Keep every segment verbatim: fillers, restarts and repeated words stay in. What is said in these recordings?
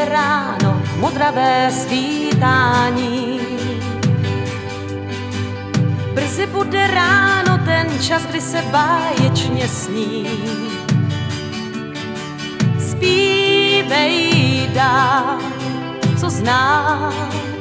bude ráno, modravé svítání. Brzy bude ráno, ten čas, kdy se báječně sní. Zpívej dál, co znám.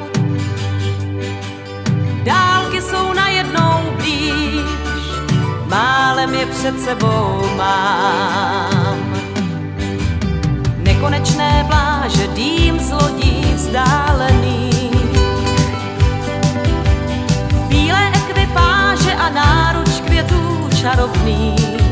Dálky jsou najednou blíž, málem je před sebou mám. Nekonečné pláže, dým z lodí vzdálený. Bílé ekvipáže a náruč květů čarovných.